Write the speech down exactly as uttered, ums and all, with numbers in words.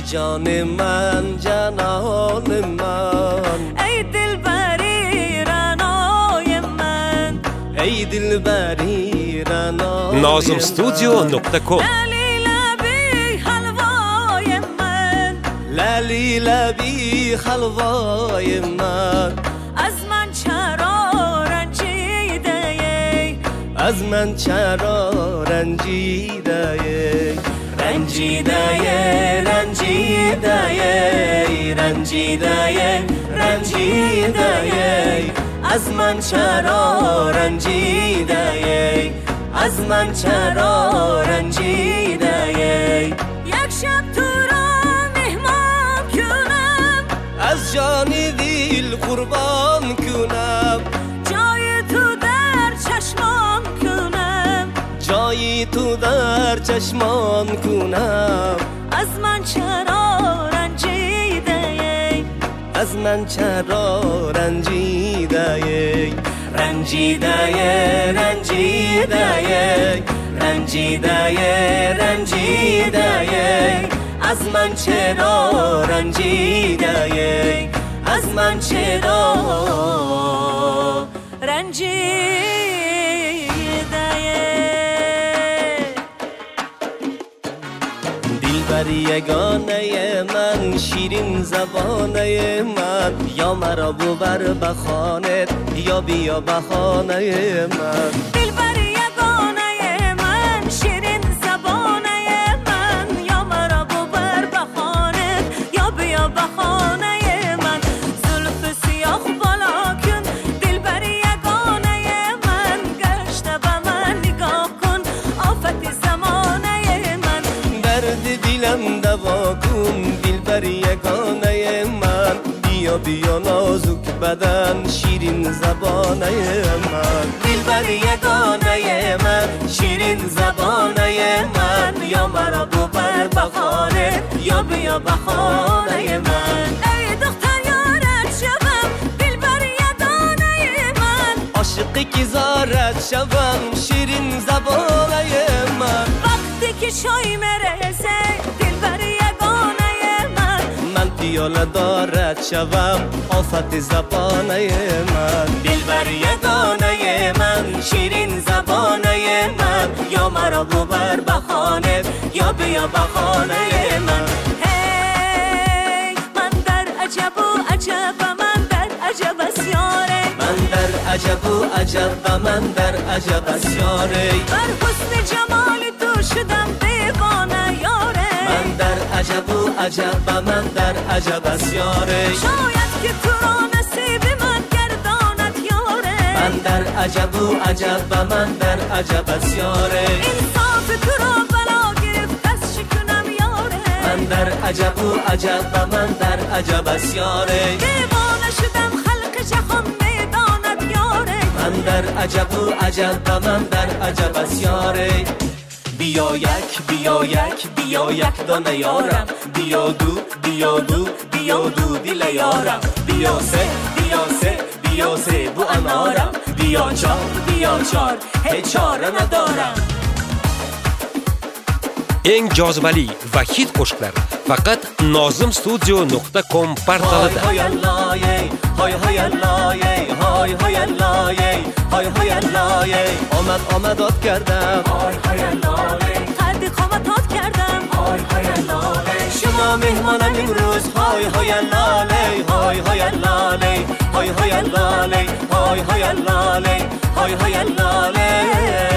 جان من جنان من ای دلبری رنای من ای دلبری رنای نازم استودیو نقطه کام. للی لبی حلوای من للی لبی حلوای من از من چرا رنجیده ای از من چرا رنجیده ای رنجیده ای رنجیده ای رنجیده ای رنجیده ای از من چرا رنجیده ای از من چرا رنجیده ای یک شب تو را مهمان کنم از جان دل قربان کنم جای تو در چشمان کنم جایی تو در چشمان کنم از من چرا رنجیده ای از من چرا رنجیده ای رنجیده ای رنجیده ای رنجیده ای رنجیده ای از من چرا رنجیده ای از من چرا رنجیده دلبر یگانه من شیرین زبانه من یا مرا ببر بخانت یا بیا بخانه من دلبر یگانه من شیرین زبانه من یا مرا ببر بخانت یا بیا بخانه من زلف سیاه بالا کن دلبر یگانه من گشته به من نگاه کن آفت زمانه من درد دلم دوا کن دلبر یگانه من بیا بیا نازک بدن شیرین زبانه من دلبر یگانه من شیرین زبانه من یا مرا ببر بخانه یا بیا بخانه من ای دختر یارت شوم دلبر یگانه من عاشقی که زارت شوم شیرین زبانه من وقتی که شای مرسه دلبر یگانه من من پیاله دارد شوم آفت زبانه من دلبر یگانه من شیرین زبانه من یا مرا ببر بخانه یا بیا بخانه من هی من در عجب و عجب و من در عجب اسیاره من در عجب و عجب و من در عجب اسیاره بر حسن جمال تو شدم دیوانه یاره من در عجب و عجب و من در عجب اسیاره شاید که تو را نصیب من گرداند یاره من در عجب و عجب و من در عجب اسیاره انصاف تو را بلا گرفت از شکنم یاره من در عجب و عجب و من در عجب اسیاره دیوانه شدم خلق جهان میداند یاره من در عجب و عجب و من در عجب اسیاره بیا یک بیا یک بیا یک دانه یارم بیا دو بیا دو بیا دو دل یارم بیا سه بیا سه بیا سه بو انارم بیا چار بیا چار هیچ چاره ندارم. eng jozibali va hit qo'shiqlar faqat nozim studio nuqta com portalida. Hoy hoy hoy hoy hoy hoy hoy hoy آمد آمدات کردم های های لاله قد قامتات کردم های های لاله شما مهمانم امروز های های لاله های های لاله های های لاله های های لاله های های لاله